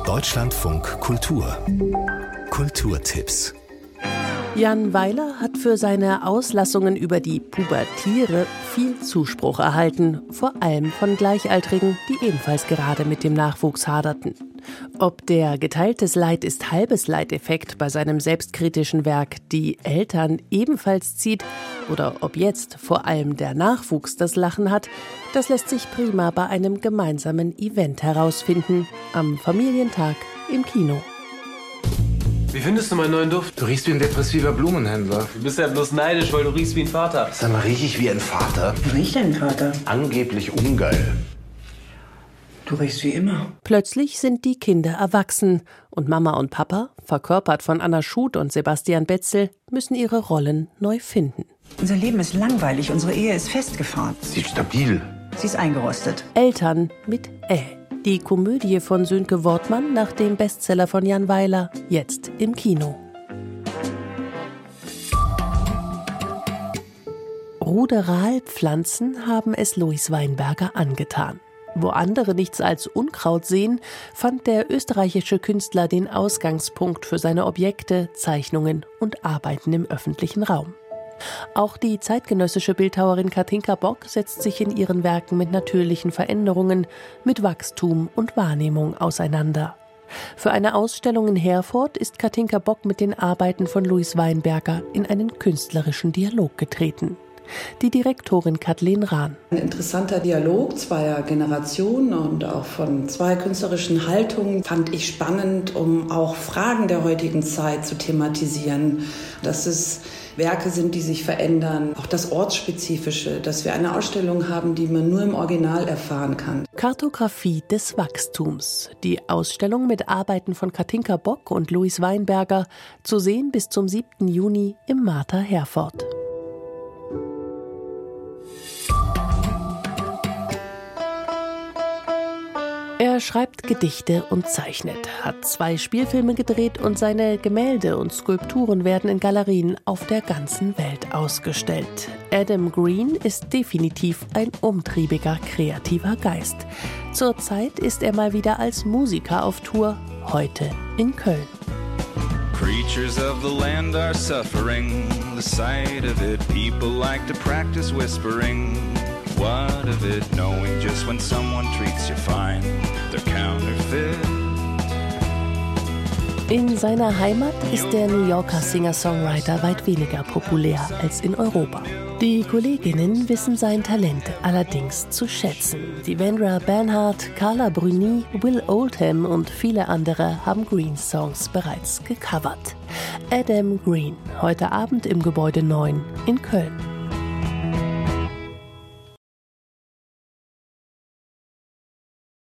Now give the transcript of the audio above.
Deutschlandfunk Kultur. Kulturtipps. Jan Weiler hat für seine Auslassungen über die Pubertiere viel Zuspruch erhalten, vor allem von Gleichaltrigen, die ebenfalls gerade mit dem Nachwuchs haderten. Ob der geteiltes Leid ist halbes Leid-Effekt bei seinem selbstkritischen Werk die Eltern ebenfalls zieht oder ob jetzt vor allem der Nachwuchs das Lachen hat, das lässt sich prima bei einem gemeinsamen Event herausfinden, am Familientag im Kino. Wie findest du meinen neuen Duft? Du riechst wie ein depressiver Blumenhändler. Du bist ja bloß neidisch, weil du riechst wie ein Vater. Sag mal, riech ich wie ein Vater? Wie riecht dein Vater? Angeblich ungeil. Du riechst wie immer. Plötzlich sind die Kinder erwachsen und Mama und Papa, verkörpert von Anna Schut und Sebastian Betzel, müssen ihre Rollen neu finden. Unser Leben ist langweilig, unsere Ehe ist festgefahren. Sie ist stabil. Sie ist eingerostet. Eltern mit Die Komödie von Sönke Wortmann nach dem Bestseller von Jan Weiler, jetzt im Kino. Ruderalpflanzen haben es Louis Weinberger angetan. Wo andere nichts als Unkraut sehen, fand der österreichische Künstler den Ausgangspunkt für seine Objekte, Zeichnungen und Arbeiten im öffentlichen Raum. Auch die zeitgenössische Bildhauerin Katinka Bock setzt sich in ihren Werken mit natürlichen Veränderungen, mit Wachstum und Wahrnehmung auseinander. Für eine Ausstellung in Herford ist Katinka Bock mit den Arbeiten von Louis Weinberger in einen künstlerischen Dialog getreten. Die Direktorin Kathleen Rahn. Ein interessanter Dialog zweier Generationen und auch von zwei künstlerischen Haltungen fand ich spannend, um auch Fragen der heutigen Zeit zu thematisieren. Dass es Werke sind, die sich verändern, auch das Ortsspezifische, dass wir eine Ausstellung haben, die man nur im Original erfahren kann. Kartografie des Wachstums. Die Ausstellung mit Arbeiten von Katinka Bock und Louis Weinberger, zu sehen bis zum 7. Juni im Mater Herford. Er schreibt Gedichte und zeichnet, hat 2 Spielfilme gedreht und seine Gemälde und Skulpturen werden in Galerien auf der ganzen Welt ausgestellt. Adam Green ist definitiv ein umtriebiger, kreativer Geist. Zurzeit ist er mal wieder als Musiker auf Tour, heute in Köln. Creatures of the land are suffering, the sight of it, people like to practice whispering. What of it, knowing just when someone treats you fine, they're counterfeit. In seiner Heimat ist der New Yorker Singer-Songwriter weit weniger populär als in Europa. Die Kolleginnen wissen sein Talent allerdings zu schätzen. Devendra Banhart, Carla Bruni, Will Oldham und viele andere haben Greens Songs bereits gecovert. Adam Green, heute Abend im Gebäude 9 in Köln.